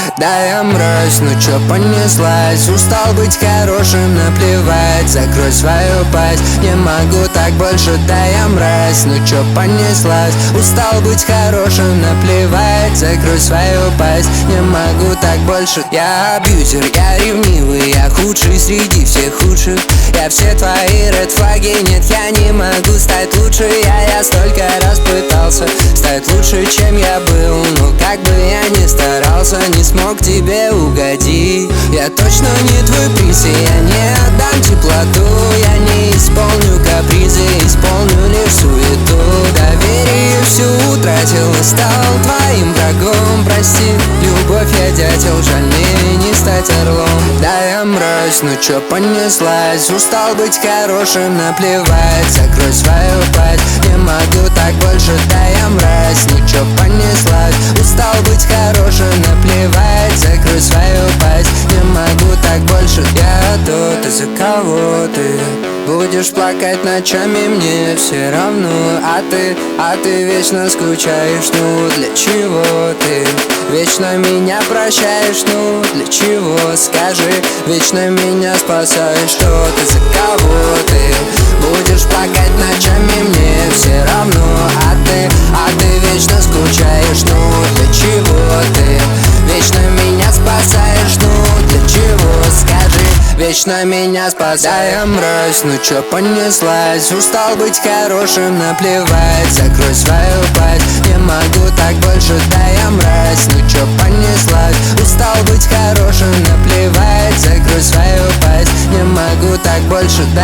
Да я мразь, ну чё понеслась? Устал быть хорошим, наплевать. Закрой свою пасть, не могу так больше. Да я мразь, ну чё понеслась? Устал быть хорошим, наплевать. Закрой свою пасть, не могу так больше. Я абьюзер, я ревнивый, я худший среди всех худших. Я все твои редфлаги, нет, я не могу стать лучше. Я столько раз пытался стать лучше, чем я был. Но как бы я ни старался, не смог тебе угодить. Я точно не твой приз, и я не отдам теплоту. Я не исполню капризы, исполню лишь суету. Доверие всю утратил и стал твоим врагом. Прости, любовь, я дятел, жаль мне не стать орлом. Да я мразь, ну чё понеслась? Устал быть хорошим, наплевать. Закрой свою пасть, не могу так больше. Да я мразь, ну чё понеслась? Устал быть хорошим, наплевать. Закрой свою пасть, не могу так больше. Я тот, из-за кого ты будешь плакать ночами, мне все равно. А ты вечно скучаешь, ну для чего ты вечно меня прощаешь, ну для чего, скажи. Вечно меня спасаешь, тот, из-за кого ты будешь плакать ночами, мне все равно. А ты вечно скучаешь, ну для чего ты вечно меня спасаешь, ну для чего, скажи. Вечно меня спасаешь. Да я мразь, ну чё понеслась? Устал быть хорошим, наплевать. Закрой свою пасть, не могу так больше. Да я мразь, ну чё понеслась? Устал быть хорошим, наплевать. Закрой свою пасть, не могу так больше. Да